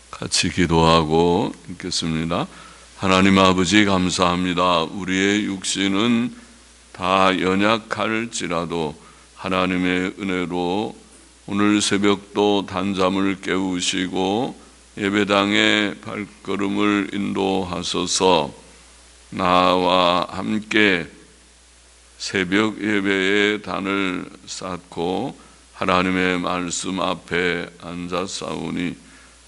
같이 기도하고 있겠습니다. 하나님 아버지 감사합니다. 우리의 육신은 다 연약할지라도 하나님의 은혜로 오늘 새벽도 단잠을 깨우시고 예배당의 발걸음을 인도하소서. 나와 함께 새벽 예배의 단을 쌓고 하나님의 말씀 앞에 앉았사오니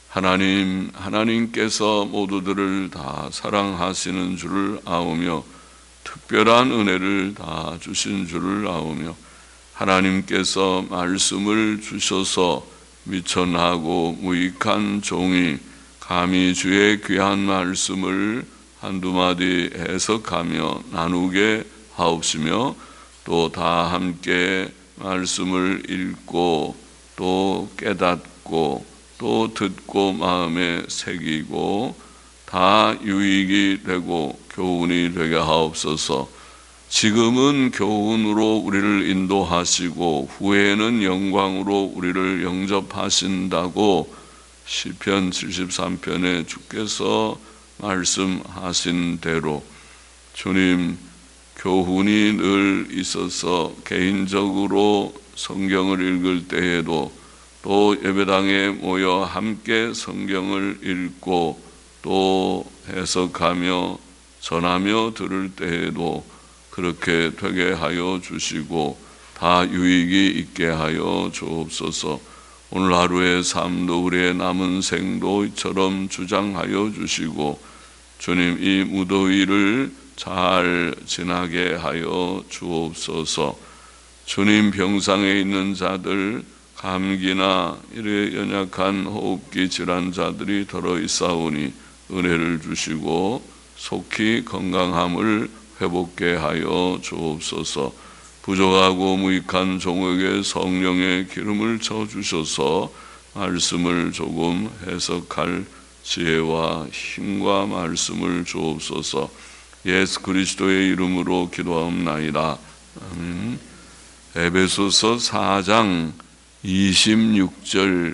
하나님께서 모두들을 다 사랑하시는 줄을 아오며 특별한 은혜를 다 주신 줄을 아오며 하나님께서 말씀을 주셔서 미천하고 무익한 종이 감히 주의 귀한 말씀을 한두 마디 해석하며 나누게 하옵시며 또 다 함께 말씀을 읽고 또 깨닫고 또 듣고 마음에 새기고 다 유익이 되고 교훈이 되게 하옵소서. 지금은 교훈으로 우리를 인도하시고 후에는 영광으로 우리를 영접하신다고 시편 73편에 주께서 말씀하신 대로 주님 교훈이 늘 있어서 개인적으로 성경을 읽을 때에도 또 예배당에 모여 함께 성경을 읽고 또 해석하며 전하며 들을 때에도 그렇게 되게 하여 주시고 다 유익이 있게 하여 주옵소서. 오늘 하루의 삶도 우리의 남은 생도 이처럼 주장하여 주시고 주님 이 무더위를 잘 지나게 하여 주옵소서. 주님 병상에 있는 자들 감기나 이래 연약한 호흡기 질환자들이 더러 있사오니 은혜를 주시고 속히 건강함을 회복케 하여 주옵소서. 부족하고 무익한 종에게 성령의 기름을 쳐주셔서 말씀을 조금 해석할 지혜와 힘과 말씀을 주옵소서. 예수 그리스도의 이름으로 기도하옵나이다. 아멘. 에베소서 4장 26절부터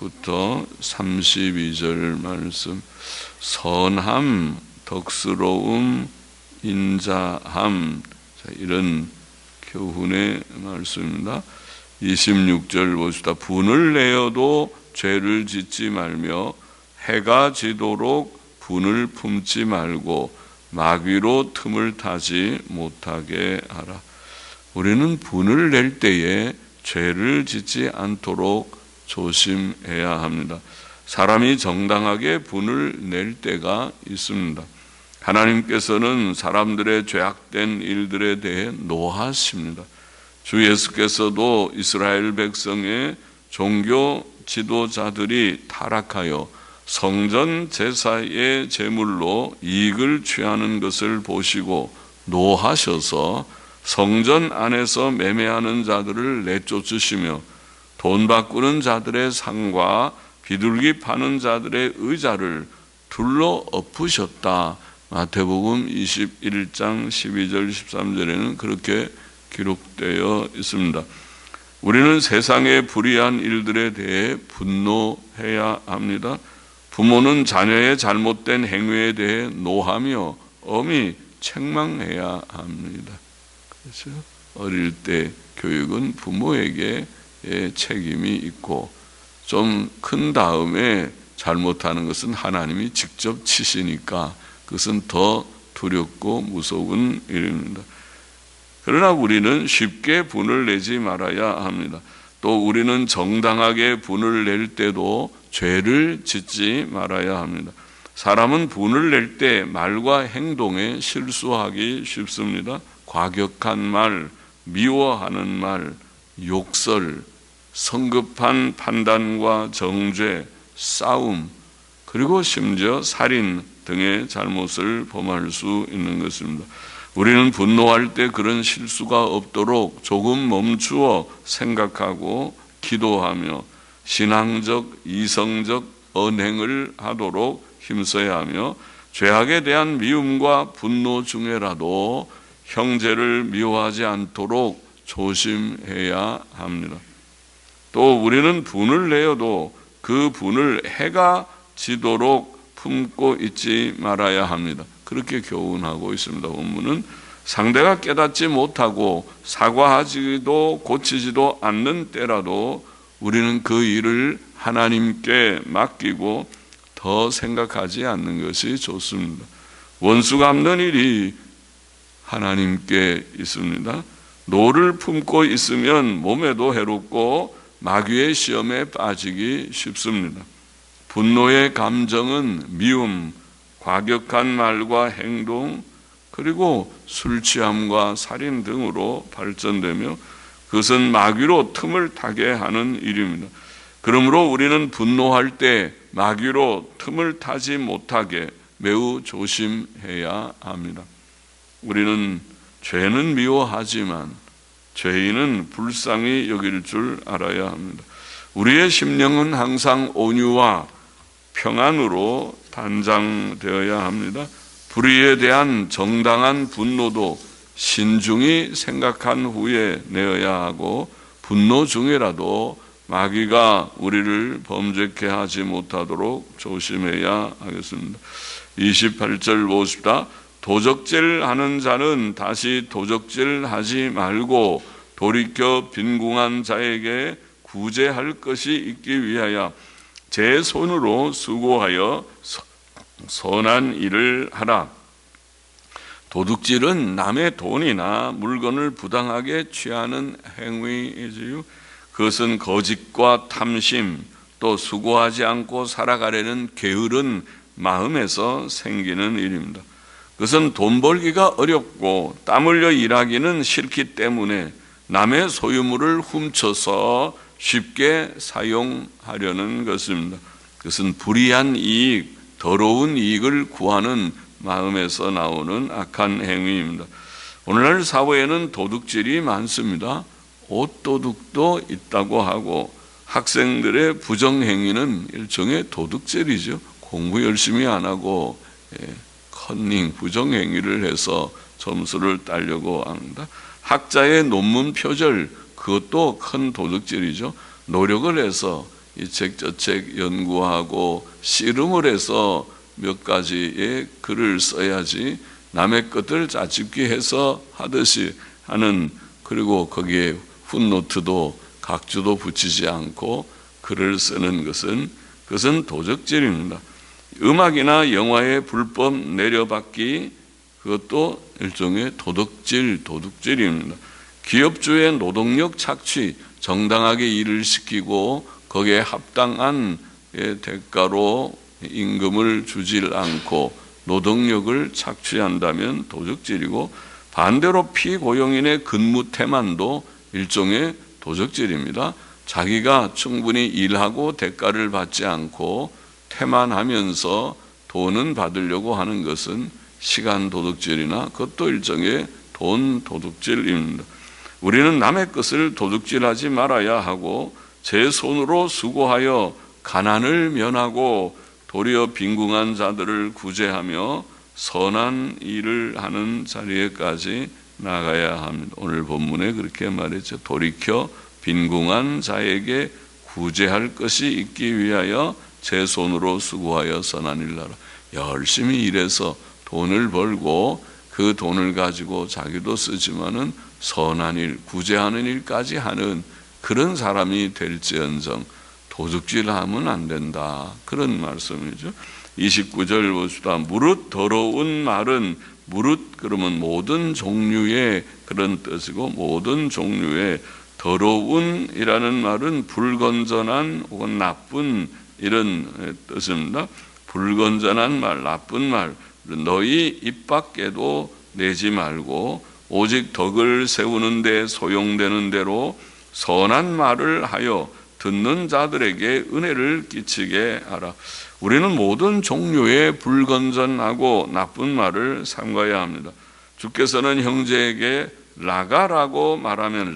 32절 말씀. 선함, 덕스러움, 인자함, 이런 교훈의 말씀입니다. 26절 보시다. 분을 내어도 죄를 짓지 말며 해가 지도록 분을 품지 말고 마귀로 틈을 타지 못하게 하라. 우리는 분을 낼 때에 죄를 짓지 않도록 조심해야 합니다. 사람이 정당하게 분을 낼 때가 있습니다. 하나님께서는 사람들의 죄악된 일들에 대해 노하십니다. 주 예수께서도 이스라엘 백성의 종교 지도자들이 타락하여 성전 제사의 제물로 이익을 취하는 것을 보시고 노하셔서 성전 안에서 매매하는 자들을 내쫓으시며 돈 바꾸는 자들의 상과 비둘기 파는 자들의 의자를 둘러 엎으셨다. 마태복음 21장 12절 13절에는 그렇게 기록되어 있습니다. 우리는 세상의 불의한 일들에 대해 분노해야 합니다. 부모는 자녀의 잘못된 행위에 대해 노하며 엄히 책망해야 합니다. 그렇죠? 어릴 때 교육은 부모에게 책임이 있고 좀 큰 다음에 잘못하는 것은 하나님이 직접 치시니까 그것은 더 두렵고 무서운 일입니다. 그러나 우리는 쉽게 분을 내지 말아야 합니다. 또 우리는 정당하게 분을 낼 때도 죄를 짓지 말아야 합니다. 사람은 분을 낼 때 말과 행동에 실수하기 쉽습니다. 과격한 말, 미워하는 말, 욕설, 성급한 판단과 정죄, 싸움, 그리고 심지어 살인 등의 잘못을 범할 수 있는 것입니다. 우리는 분노할 때 그런 실수가 없도록 조금 멈추어 생각하고 기도하며 신앙적, 이성적 언행을 하도록 힘써야 하며 죄악에 대한 미움과 분노 중에라도 형제를 미워하지 않도록 조심해야 합니다. 또 우리는 분을 내어도 그 분을 해가 지도록 품고 있지 말아야 합니다. 그렇게 교훈하고 있습니다. 본문은 상대가 깨닫지 못하고 사과하지도 고치지도 않는 때라도 우리는 그 일을 하나님께 맡기고 더 생각하지 않는 것이 좋습니다. 원수 갚는 일이 하나님께 있습니다. 노를 품고 있으면 몸에도 해롭고 마귀의 시험에 빠지기 쉽습니다. 분노의 감정은 미움, 과격한 말과 행동, 그리고 술 취함과 살인 등으로 발전되며 그것은 마귀로 틈을 타게 하는 일입니다. 그러므로 우리는 분노할 때 마귀로 틈을 타지 못하게 매우 조심해야 합니다. 우리는 죄는 미워하지만 죄인은 불쌍히 여길 줄 알아야 합니다. 우리의 심령은 항상 온유와 평안으로 단장되어야 합니다. 불의에 대한 정당한 분노도 신중히 생각한 후에 내어야 하고 분노 중에라도 마귀가 우리를 범죄케 하지 못하도록 조심해야 하겠습니다. 28절 보십시다. 도적질 하는 자는 다시 도적질 하지 말고 돌이켜 빈궁한 자에게 구제할 것이 있기 위하여 제 손으로 수고하여 선한 일을 하라. 도둑질은 남의 돈이나 물건을 부당하게 취하는 행위이지요. 그것은 거짓과 탐심, 또 수고하지 않고 살아가려는 게으른 마음에서 생기는 일입니다. 그것은 돈 벌기가 어렵고 땀 흘려 일하기는 싫기 때문에 남의 소유물을 훔쳐서 쉽게 사용하려는 것입니다. 그것은 불이한 이익, 더러운 이익을 구하는 마음에서 나오는 악한 행위입니다. 오늘날 사회에는 도둑질이 많습니다. 옷도둑도 있다고 하고 학생들의 부정행위는 일종의 도둑질이죠. 공부 열심히 안 하고 컨닝, 부정행위를 해서 점수를 따려고 합니다. 학자의 논문 표절, 그것도 큰 도둑질이죠. 노력을 해서 이 책 저 책 연구하고 씨름을 해서 몇 가지의 글을 써야지 남의 것들 짜집기 해서 하듯이 하는, 그리고 거기에 풋노트도 각주도 붙이지 않고 글을 쓰는 그것은 도적질입니다. 음악이나 영화의 불법 내려받기, 그것도 일종의 도둑질입니다. 기업주의 노동력 착취, 정당하게 일을 시키고 거기에 합당한 대가로 임금을 주질 않고 노동력을 착취한다면 도적질이고, 반대로 피고용인의 근무 태만도 일종의 도적질입니다. 자기가 충분히 일하고 대가를 받지 않고 태만하면서 돈은 받으려고 하는 것은 시간 도둑질이나 그것도 일종의 돈 도둑질입니다. 우리는 남의 것을 도둑질하지 말아야 하고 제 손으로 수고하여 가난을 면하고 도리어 빈궁한 자들을 구제하며 선한 일을 하는 자리에까지 나가야 합니다. 오늘 본문에 그렇게 말했죠. 돌이켜 빈궁한 자에게 구제할 것이 있기 위하여 제 손으로 수고하여 선한 일을 하라. 열심히 일해서 돈을 벌고 그 돈을 가지고 자기도 쓰지만은 선한 일, 구제하는 일까지 하는 그런 사람이 될지언정 도둑질하면 안 된다. 그런 말씀이죠. 29절 보시다. 무릇 더러운 말은, 무릇 그러면 모든 종류의 그런 뜻이고, 모든 종류의 더러운이라는 말은 불건전한 혹은 나쁜 이런 뜻입니다. 불건전한 말, 나쁜 말, 너희 입 밖에도 내지 말고 오직 덕을 세우는 데 소용되는 대로 선한 말을 하여 듣는 자들에게 은혜를 끼치게 하라. 우리는 모든 종류의 불건전하고 나쁜 말을 삼가야 합니다. 주께서는 형제에게 라가라고 말하면,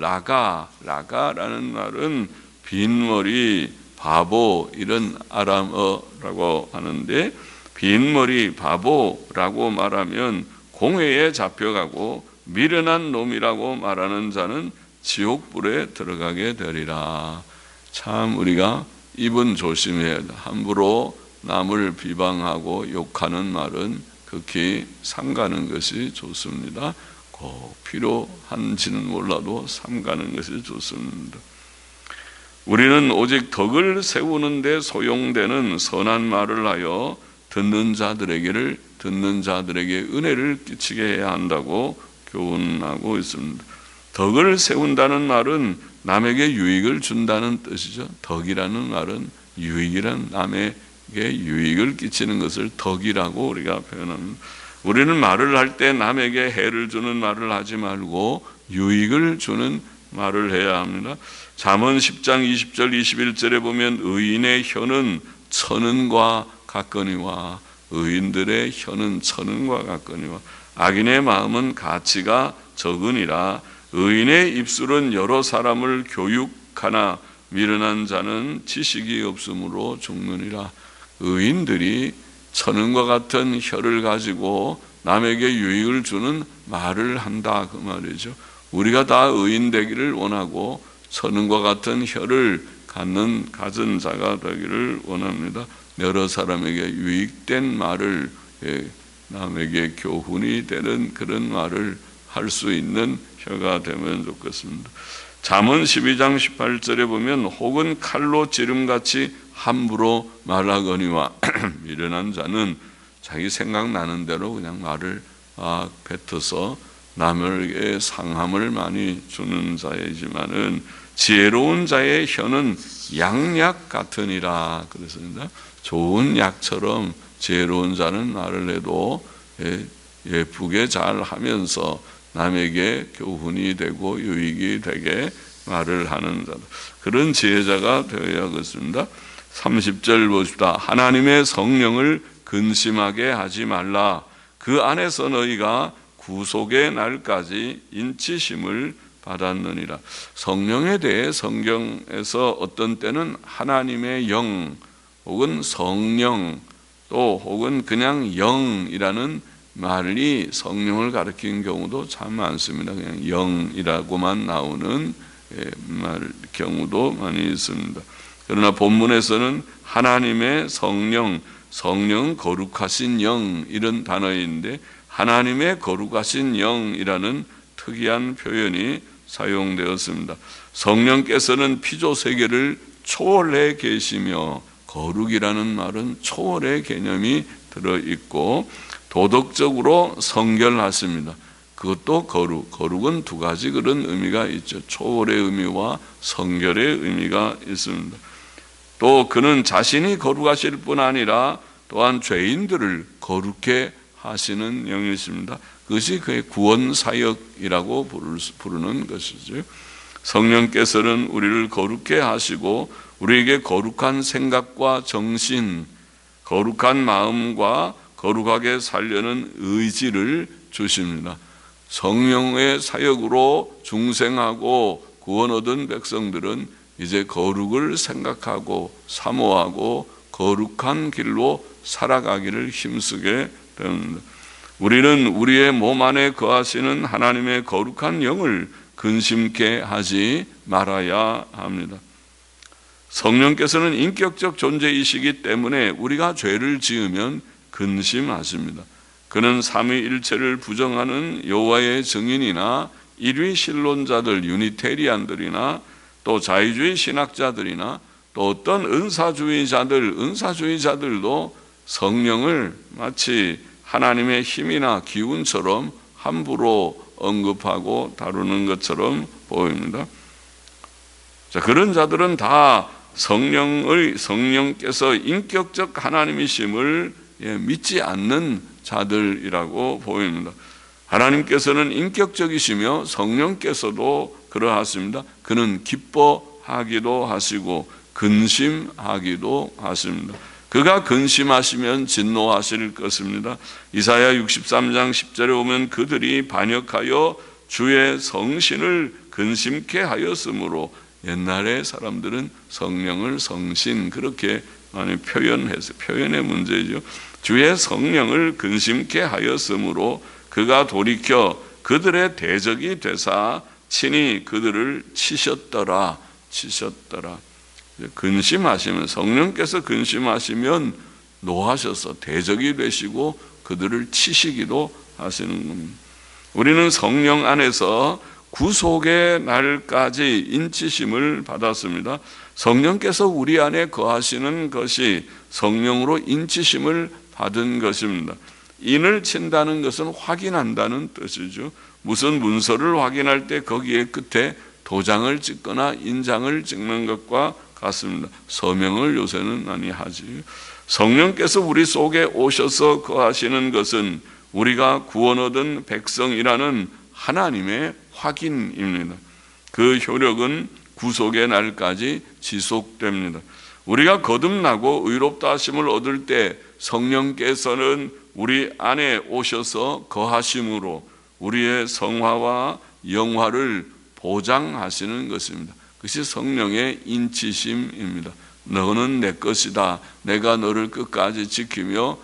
라가라는 말은 빈머리, 바보 이런 아람어라고 하는데, 빈머리, 바보라고 말하면 공회에 잡혀가고 미련한 놈이라고 말하는 자는 지옥불에 들어가게 되리라. 참 우리가 입은 조심해야 돼. 함부로 남을 비방하고 욕하는 말은 극히 삼가는 것이 좋습니다. 꼭 필요한지는 몰라도 삼가는 것이 좋습니다. 우리는 오직 덕을 세우는 데 소용되는 선한 말을 하여 듣는 자들에게 은혜를 끼치게 해야 한다고 교훈하고 있습니다. 덕을 세운다는 말은 남에게 유익을 준다는 뜻이죠. 덕이라는 말은 유익이란, 남에게 유익을 끼치는 것을 덕이라고 우리가 표현합니다. 우리는 말을 할 때 남에게 해를 주는 말을 하지 말고 유익을 주는 말을 해야 합니다. 잠언 10장 20절 21절에 보면 의인의 혀는 천은과 같거니와, 의인들의 혀는 천은과 같거니와 악인의 마음은 가치가 적으니라. 의인의 입술은 여러 사람을 교육하나 미련한 자는 지식이 없으므로 죽느니라. 의인들이 천은과 같은 혀를 가지고 남에게 유익을 주는 말을 한다, 그 말이죠. 우리가 다 의인 되기를 원하고 천은과 같은 혀를 가진 자가 되기를 원합니다. 여러 사람에게 유익된 말을, 남에게 교훈이 되는 그런 말을 할 수 있는 혀가 되면 좋겠습니다. 잠언 12장 18절에 보면 혹은 칼로 찌름같이 함부로 말하거니와 미련한 자는 자기 생각나는 대로 그냥 말을 뱉어서 남에게 상함을 많이 주는 자이지만은 지혜로운 자의 혀는 양약 같으니라 그랬습니다. 좋은 약처럼 지혜로운 자는 말을 해도 예쁘게 잘 하면서 남에게 교훈이 되고 유익이 되게 말을 하는 자다. 그런 지혜자가 되어야겠습니다. 30절 보십시다. 하나님의 성령을 근심하게 하지 말라. 그 안에서 너희가 구속의 날까지 인치심을 받았느니라. 성령에 대해 성경에서 어떤 때는 하나님의 영 혹은 성령 또 혹은 그냥 영이라는 말이 성령을 가리키는 경우도 참 많습니다. 그냥 영이라고만 나오는 경우도 많이 있습니다. 그러나 본문에서는 하나님의 성령, 성령 거룩하신 영 이런 단어인데 하나님의 거룩하신 영이라는 특이한 표현이 사용되었습니다. 성령께서는 피조 세계를 초월해 계시며, 거룩이라는 말은 초월의 개념이 들어있고 도덕적으로 성결하십니다. 그것도 거룩은 두 가지 그런 의미가 있죠. 초월의 의미와 성결의 의미가 있습니다. 또 그는 자신이 거룩하실 뿐 아니라 또한 죄인들을 거룩해 하시는 영이십니다. 그것이 그의 구원 사역이라고 부르는 것이죠. 성령께서는 우리를 거룩해 하시고 우리에게 거룩한 생각과 정신, 거룩한 마음과 거룩하게 살려는 의지를 주십니다. 성령의 사역으로 중생하고 구원 얻은 백성들은 이제 거룩을 생각하고 사모하고 거룩한 길로 살아가기를 힘쓰게 됩니다. 우리는 우리의 몸 안에 거하시는 하나님의 거룩한 영을 근심케 하지 말아야 합니다. 성령께서는 인격적 존재이시기 때문에 우리가 죄를 지으면 근심하십니다. 그는 삼위일체를 부정하는 여호와의 증인이나 일위 신론자들, 유니테리안들이나 또 자유주의 신학자들이나 또 어떤 은사주의자들도 성령을 마치 하나님의 힘이나 기운처럼 함부로 언급하고 다루는 것처럼 보입니다. 자, 그런 자들은 다 성령께서 인격적 하나님이심을 믿지 않는 자들이라고 보입니다. 하나님께서는 인격적이시며 성령께서도 그러하십니다. 그는 기뻐하기도 하시고 근심하기도 하십니다. 그가 근심하시면 진노하실 것입니다. 이사야 63장 10절에 보면 그들이 반역하여 주의 성신을 근심케 하였으므로, 옛날에 사람들은 성령을 성신 그렇게 많이 표현해서 표현의 문제죠. 주의 성령을 근심케 하였으므로 그가 돌이켜 그들의 대적이 되사 친히 그들을 치셨더라. 근심하시면, 성령께서 근심하시면 노하셔서 대적이 되시고 그들을 치시기도 하시는 겁니다. 우리는 성령 안에서 구속의 날까지 인치심을 받았습니다. 성령께서 우리 안에 거하시는 것이 성령으로 인치심을 받은 것입니다. 인을 친다는 것은 확인한다는 뜻이죠. 무슨 문서를 확인할 때 거기에 끝에 도장을 찍거나 인장을 찍는 것과 같습니다. 서명을 요새는 많이 하지. 성령께서 우리 속에 오셔서 거하시는 것은 우리가 구원 얻은 백성이라는 하나님의 확인입니다. 그 효력은 구속의 날까지 지속됩니다. 우리가 거듭나고 의롭다 하심을 얻을 때 성령께서는 우리 안에 오셔서 거하심으로 우리의 성화와 영화를 보장하시는 것입니다. 그것이 성령의 인치심입니다. 너는 내 것이다. 내가 너를 끝까지 지키며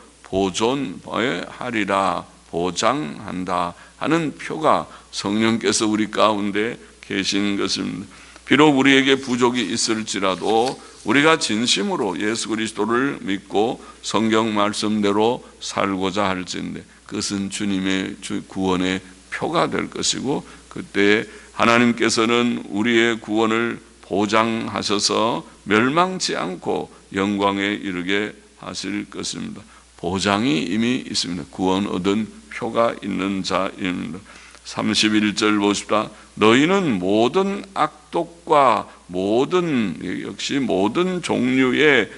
보존하리라, 보장한다 하는 표가 성령께서 우리 가운데 계신 것입니다. 비록 우리에게 부족이 있을지라도 우리가 진심으로 예수 그리스도를 믿고 성경 말씀대로 살고자 할진대 그것은 주님의 구원의 표가 될 것이고, 그때 하나님께서는 우리의 구원을 보장하셔서 멸망치 않고 영광에 이르게 하실 것입니다. 보장이 이미 있습니다. 구원 얻은 표가 있는 자입니다. 31절 보십시다. 너희는 모든 악독과 역시 모든 종류의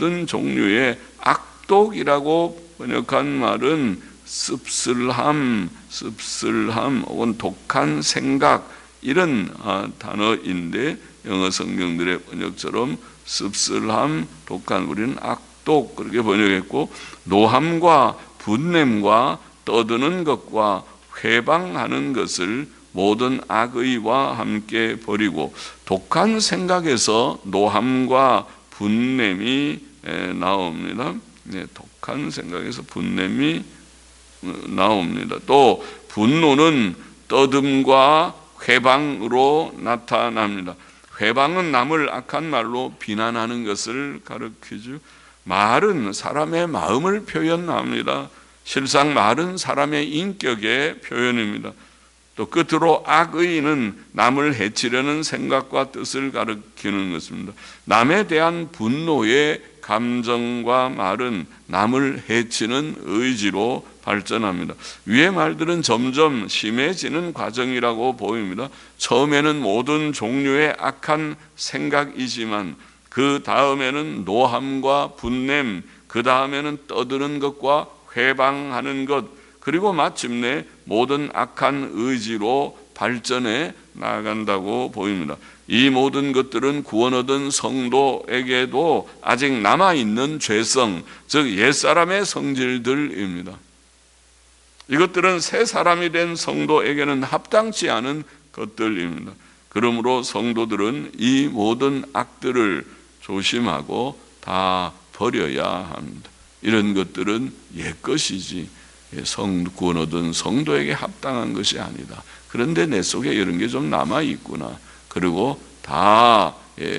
악독이라고 번역한 말은 씁쓸함 혹은 독한 생각 이런 단어인데, 영어 성경들의 번역처럼 씁쓸함, 독한, 우리는 악독 그렇게 번역했고, 노함과 분냄과 떠드는 것과 회방하는 것을 모든 악의와 함께 버리고, 독한 생각에서 노함과 분냄이 나옵니다. 독한 생각에서 분냄이 나옵니다. 또 분노는 떠듬과 회방으로 나타납니다. 회방은 남을 악한 말로 비난하는 것을 가리키죠. 말은 사람의 마음을 표현합니다. 실상 말은 사람의 인격의 표현입니다. 또 끝으로 악의는 남을 해치려는 생각과 뜻을 가리키는 것입니다. 남에 대한 분노의 감정과 말은 남을 해치는 의지로 발전합니다. 위의 말들은 점점 심해지는 과정이라고 보입니다. 처음에는 모든 종류의 악한 생각이지만 그 다음에는 노함과 분냄, 그 다음에는 떠드는 것과 회방하는 것, 그리고 마침내 모든 악한 의지로 발전해 나아간다고 보입니다. 이 모든 것들은 구원 얻은 성도에게도 아직 남아있는 죄성, 즉 옛사람의 성질들입니다. 이것들은 새 사람이 된 성도에게는 합당치 않은 것들입니다. 그러므로 성도들은 이 모든 악들을 조심하고 다 버려야 합니다. 이런 것들은 옛 것이지 구원 얻은 성도에게 합당한 것이 아니다. 그런데 내 속에 이런 게 좀 남아있구나. 그리고 다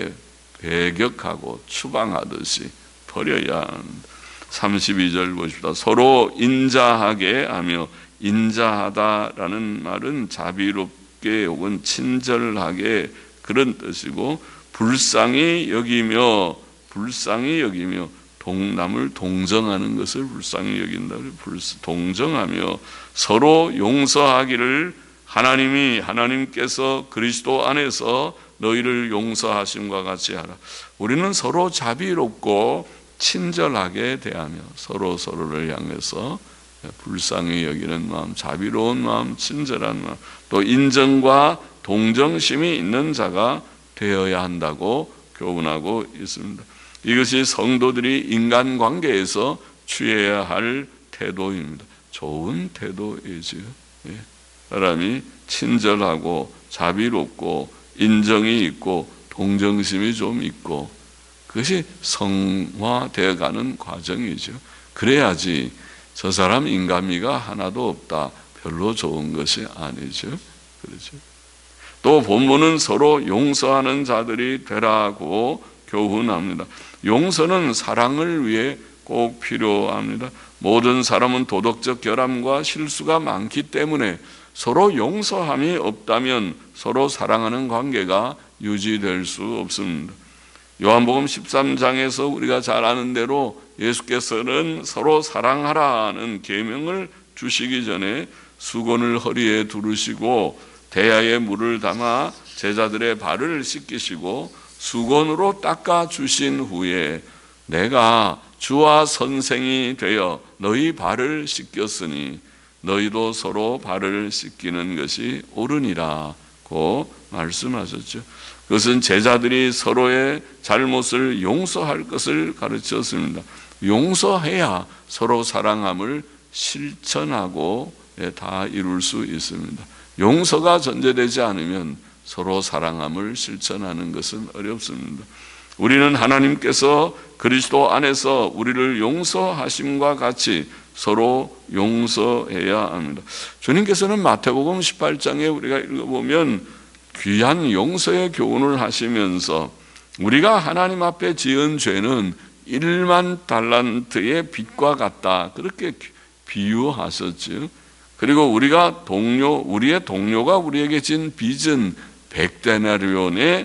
배격하고 추방하듯이 버려야 합니다. 32절 보십시다. 서로 인자하게 하며, 인자하다라는 말은 자비롭게 혹은 친절하게 그런 뜻이고, 불쌍히 여기며 남을 동정하는 것을 불쌍히 여긴다. 동정하며 서로 용서하기를 하나님께서 그리스도 안에서 너희를 용서하심과 같이 하라. 우리는 서로 자비롭고 친절하게 대하며 서로를 향해서 불쌍히 여기는 마음, 자비로운 마음, 친절한 마음, 또 인정과 동정심이 있는 자가 되어야 한다고 교훈하고 있습니다. 이것이 성도들이 인간관계에서 취해야 할 태도입니다. 좋은 태도이지요. 사람이 친절하고 자비롭고 인정이 있고 동정심이 좀 있고, 그것이 성화되어 가는 과정이죠. 그래야지 저 사람 인간미가 하나도 없다, 별로 좋은 것이 아니죠. 그렇죠. 또 본문은 서로 용서하는 자들이 되라고 교훈합니다. 용서는 사랑을 위해 꼭 필요합니다. 모든 사람은 도덕적 결함과 실수가 많기 때문에 서로 용서함이 없다면 서로 사랑하는 관계가 유지될 수 없습니다. 요한복음 13장에서 우리가 잘 아는 대로 예수께서는 서로 사랑하라는 계명을 주시기 전에 수건을 허리에 두르시고 대야에 물을 담아 제자들의 발을 씻기시고 수건으로 닦아 주신 후에 내가 주와 선생이 되어 너희 발을 씻겼으니 너희도 서로 발을 씻기는 것이 옳으니라고 말씀하셨죠. 그것은 제자들이 서로의 잘못을 용서할 것을 가르쳤습니다. 용서해야 서로 사랑함을 실천하고 다 이룰 수 있습니다. 용서가 전제되지 않으면 서로 사랑함을 실천하는 것은 어렵습니다. 우리는 하나님께서 그리스도 안에서 우리를 용서하심과 같이 서로 용서해야 합니다. 주님께서는 마태복음 18장에 우리가 읽어보면 귀한 용서의 교훈을 하시면서 우리가 하나님 앞에 지은 죄는 1만 달란트의 빚과 같다, 그렇게 비유하셨죠. 그리고 우리의 동료가 우리에게 진 빚은 100데나리온의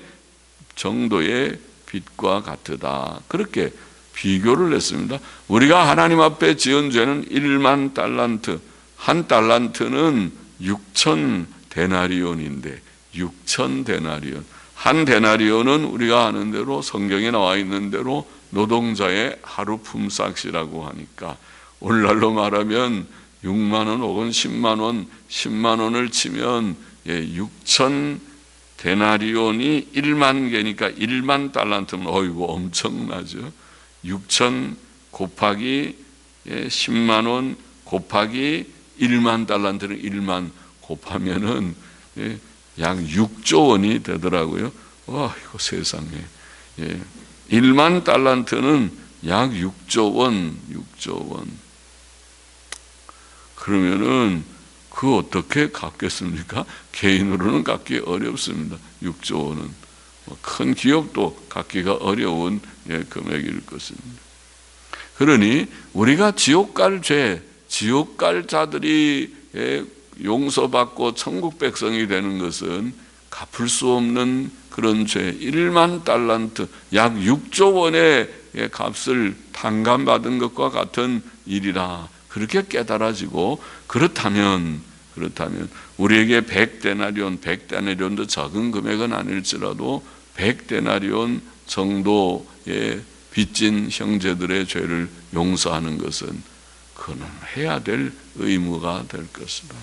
정도의 빚과 같으다, 그렇게 비교를 했습니다. 우리가 하나님 앞에 지은 죄는 1만 달란트, 한 달란트는 6천 데나리온인데 6천 데나리온, 한 데나리온은 우리가 아는 대로 성경에 나와 있는 대로 노동자의 하루 품삯이라고 하니까 오늘날로 말하면 6만 원 혹은 10만 원, 10만 원을 치면 6천 데나리온이 1만 개니까 1만 달란트면 어이구 엄청나죠. 6천 곱하기 10만 원 곱하기 1만 달란트는 1만 곱하면은 약 6조 원이 되더라고요. 와, 이거 세상에. 1만 달란트는 약 6조 원, 6조 원. 그러면은 그 어떻게 갚겠습니까? 개인으로는 갚기 어렵습니다. 6조 원은. 큰 기업도 갚기가 어려운 금액일 것입니다. 그러니 우리가 지옥 갈 죄, 지옥 갈 자들이 용서받고 천국 백성이 되는 것은 갚을 수 없는 그런 죄, 1만 달란트, 약 6조 원의 값을 탕감받은 것과 같은 일이라 그렇게 깨달아지고, 그렇다면 우리에게 100데나리온도 적은 금액은 아닐지라도 100데나리온 정도의 빚진 형제들의 죄를 용서하는 것은 그는 해야 될 의무가 될 것이다.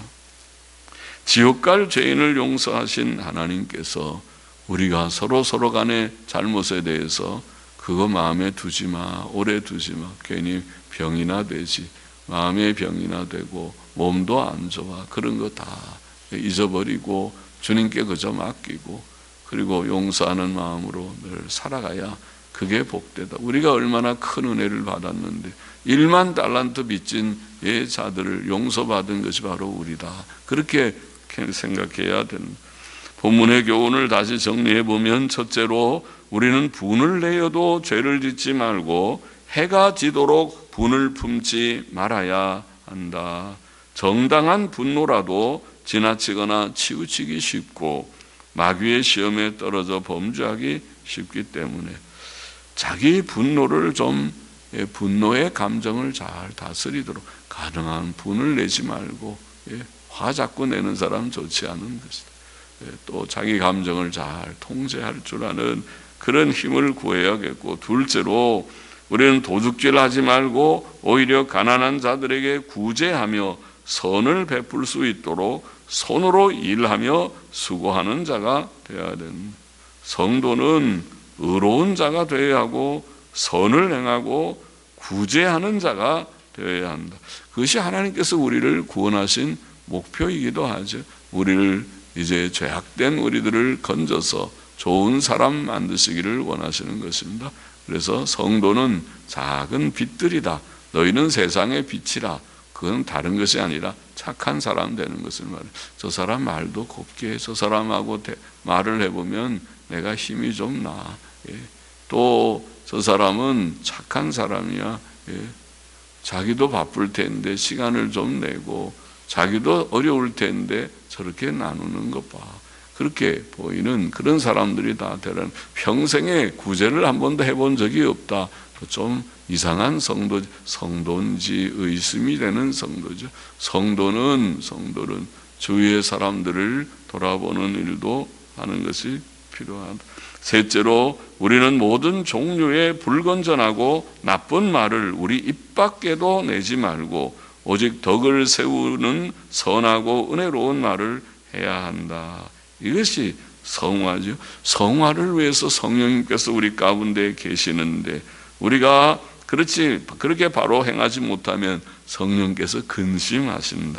지옥 갈 죄인을 용서하신 하나님께서 우리가 서로 간의 잘못에 대해서 그거 마음에 두지 마, 오래 두지 마, 괜히 병이나 되지, 마음의 병이나 되고 몸도 안 좋아, 그런 거 다 잊어버리고 주님께 그저 맡기고 그리고 용서하는 마음으로 늘 살아가야 그게 복되다. 우리가 얼마나 큰 은혜를 받았는데 1만 달란트 빚진 자들을 용서받은 것이 바로 우리다, 그렇게 생각해야 됩니다. 본문의 교훈을 다시 정리해 보면, 첫째로 우리는 분을 내어도 죄를 짓지 말고 해가 지도록 분을 품지 말아야 한다. 정당한 분노라도 지나치거나 치우치기 쉽고 마귀의 시험에 떨어져 범죄하기 쉽기 때문에 자기 분노를 좀, 분노의 감정을 잘 다스리도록, 가능한 분을 내지 말고 화 자꾸 내는 사람 좋지 않은 것이다. 또 자기 감정을 잘 통제할 줄 아는 그런 힘을 구해야겠고, 둘째로 우리는 도둑질 하지 말고 오히려 가난한 자들에게 구제하며 선을 베풀 수 있도록 손으로 일하며 수고하는 자가 되어야 됩니다. 성도는 의로운 자가 되어야 하고 선을 행하고 구제하는 자가 되어야 한다. 그것이 하나님께서 우리를 구원하신 목표이기도 하죠. 우리를 이제 죄악된 우리들을 건져서 좋은 사람 만드시기를 원하시는 것입니다. 그래서 성도는 작은 빛들이다. 너희는 세상의 빛이라. 그건 다른 것이 아니라 착한 사람 되는 것을 말해요. 저 사람 말도 곱게 해. 저 사람하고 말을 해보면 내가 힘이 좀 나. 또 저 사람은 착한 사람이야. 자기도 바쁠 텐데 시간을 좀 내고 자기도 어려울 텐데 저렇게 나누는 것 봐. 그렇게 보이는 그런 사람들이 다 되는, 평생에 구제를 한 번도 해본 적이 없다. 좀 이상한 성도인지 의심이 되는 성도죠. 성도는 주위의 사람들을 돌아보는 일도 하는 것이 필요하다. 셋째로, 우리는 모든 종류의 불건전하고 나쁜 말을 우리 입 밖에도 내지 말고 오직 덕을 세우는 선하고 은혜로운 말을 해야 한다. 이것이 성화죠. 성화를 위해서 성령님께서 우리 가운데 계시는데, 우리가 그렇게 바로 행하지 못하면 성령께서 근심하신다.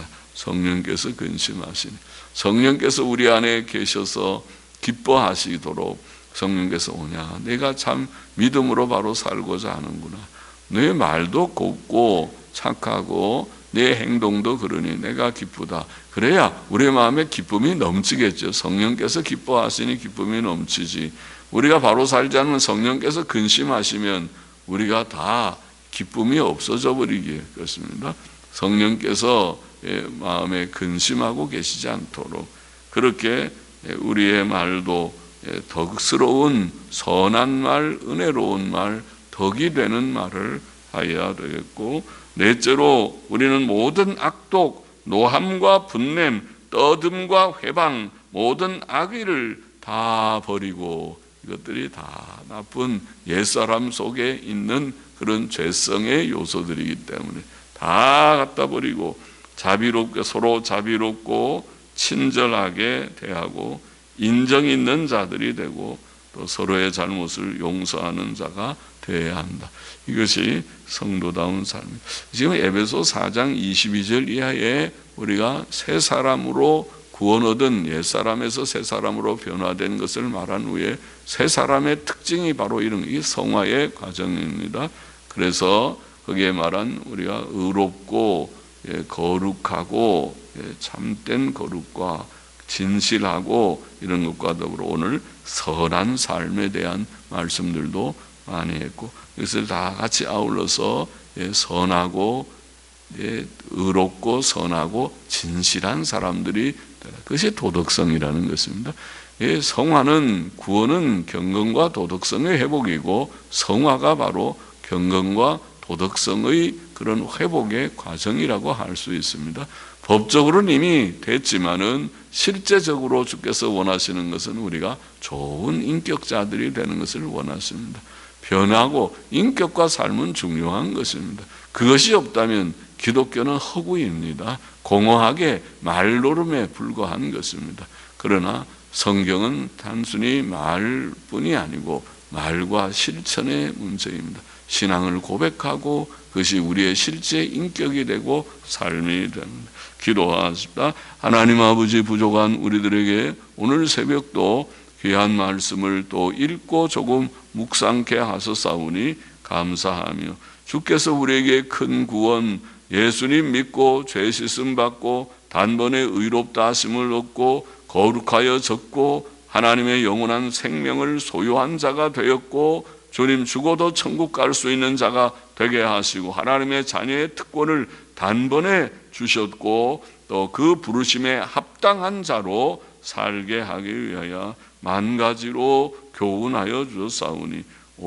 성령께서 우리 안에 계셔서 기뻐하시도록 성령께서 오냐, 내가 참 믿음으로 바로 살고자 하는구나, 내 말도 곱고 착하고 내 행동도 그러니 내가 기쁘다. 그래야 우리의 마음에 기쁨이 넘치겠죠. 성령께서 기뻐하시니 기쁨이 넘치지. 우리가 바로 살지 않으면 성령께서 근심하시면 우리가 다 기쁨이 없어져 버리겠습니다. 성령께서 마음에 근심하고 계시지 않도록 그렇게 우리의 말도 덕스러운 선한 말, 은혜로운 말, 덕이 되는 말을 하여야 되겠고, 넷째로 우리는 모든 악독, 노함과 분냄, 떠듦과 회방, 모든 악의를 다 버리고, 이것들이 다 나쁜 옛사람 속에 있는 그런 죄성의 요소들이기 때문에 다 갖다 버리고 서로 자비롭고 친절하게 대하고 인정 있는 자들이 되고 또 서로의 잘못을 용서하는 자가 되어야 한다. 이것이 성도다운 삶입니다. 지금 에베소 4장 22절 이하에 우리가 새 사람으로 구원 얻은 옛사람에서 새 사람으로 변화된 것을 말한 후에 새 사람의 특징이 바로 이런 이 성화의 과정입니다. 그래서 거기에 말한 우리가 의롭고 거룩하고 참된 거룩과 진실하고 이런 것과 더불어 오늘 선한 삶에 대한 말씀들도 많이 했고, 이것을 다 같이 아울러서 선하고 의롭고 선하고 진실한 사람들이, 그것이 도덕성이라는 것입니다. 성화는, 구원은 경건과 도덕성의 회복이고 성화가 바로 경건과 도덕성의 그런 회복의 과정이라고 할 수 있습니다. 법적으로는 이미 됐지만은 실제적으로 주께서 원하시는 것은 우리가 좋은 인격자들이 되는 것을 원하십니다. 변하고 인격과 삶은 중요한 것입니다. 그것이 없다면 기독교는 허구입니다. 공허하게 말노름에 불과한 것입니다. 그러나 성경은 단순히 말뿐이 아니고 말과 실천의 문제입니다. 신앙을 고백하고 그것이 우리의 실제 인격이 되고 삶이 됩니다. 기도하십시다. 하나님 아버지, 부족한 우리들에게 오늘 새벽도 귀한 말씀을 또 읽고 조금 묵상케 하소사오니 감사하며, 주께서 우리에게 큰 구원, 예수님 믿고 죄 씻음 받고 단번에 의롭다 하심을 얻고 거룩하여 졌고 하나님의 영원한 생명을 소유한 자가 되었고, 주님 죽어도 천국 갈 수 있는 자가 되게 하시고 하나님의 자녀의 특권을 단번에 주셨고 또 그 부르심에 합당한 자로 살게 하기 위하여 만 가지로 교훈하여 주셨사오니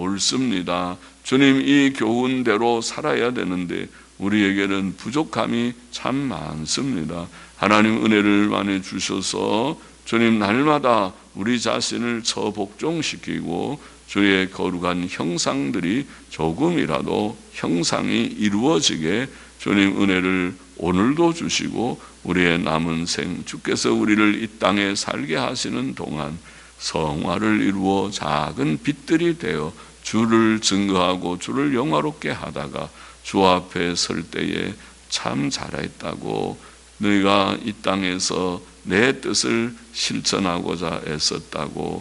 옳습니다. 주님, 이 교훈대로 살아야 되는데 우리에게는 부족함이 참 많습니다. 하나님 은혜를 많이 주셔서 주님 날마다 우리 자신을 처복종시키고 주의 거룩한 형상들이 조금이라도 형상이 이루어지게 주님 은혜를 오늘도 주시고 우리의 남은 생 주께서 우리를 이 땅에 살게 하시는 동안 성화를 이루어 작은 빛들이 되어 주를 증거하고 주를 영화롭게 하다가 주 앞에 설 때에 참 잘했다고, 너희가 이 땅에서 내 뜻을 실천하고자 애썼다고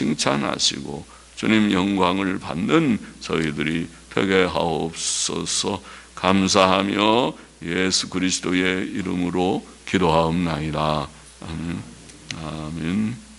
칭찬하시고 주님 영광을 받는 저희들이 되게 하옵소서. 감사하며 예수 그리스도의 이름으로 기도하옵나이다. 아멘. 아멘.